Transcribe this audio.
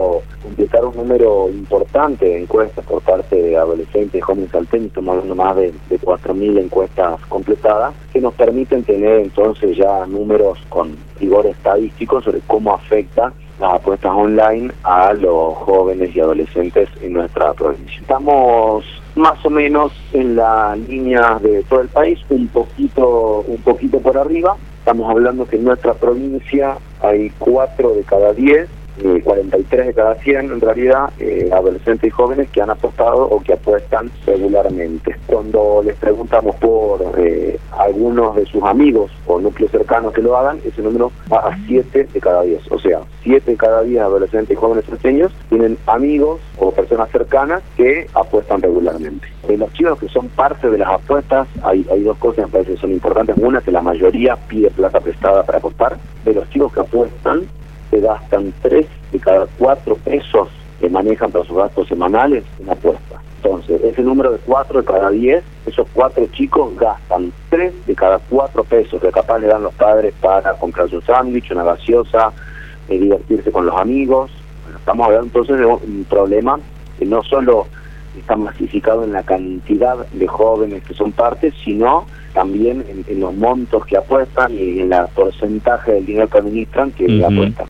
logrado completar un número importante de encuestas por parte de adolescentes y jóvenes salteños. Estamos hablando más de 4.000 encuestas completadas, que nos permiten tener entonces ya números con rigor estadístico sobre cómo afecta las apuestas online a los jóvenes y adolescentes en nuestra provincia. Estamos más o menos en la línea de todo el país, un poquito por arriba. Estamos hablando que en nuestra provincia hay 4 de cada 10, 43 de cada 100 en realidad, adolescentes y jóvenes que han apostado o que apuestan regularmente. Cuando les preguntamos por algunos de sus amigos o núcleos cercanos que lo hagan, ese número va a 7 de cada 10. O sea, 7 de cada 10 adolescentes y jóvenes salteños tienen amigos o personas cercanas que apuestan regularmente. En los chicos que son parte de las apuestas, hay 2 cosas que me parece que son importantes. Una, que la mayoría pide plata prestada para apostar. De los chicos que apuestan, se gastan 3 de cada 4 pesos que manejan para sus gastos semanales en apuestas. Entonces, ese número de 4 de cada 10, esos 4 chicos gastan 3 de cada 4 pesos que capaz le dan los padres para comprarse un sándwich, una gaseosa, divertirse con los amigos. Bueno, estamos hablando entonces de un problema que no solo está masificado en la cantidad de jóvenes que son parte, sino también en los montos que apuestan y en el porcentaje del dinero que administran que apuestan.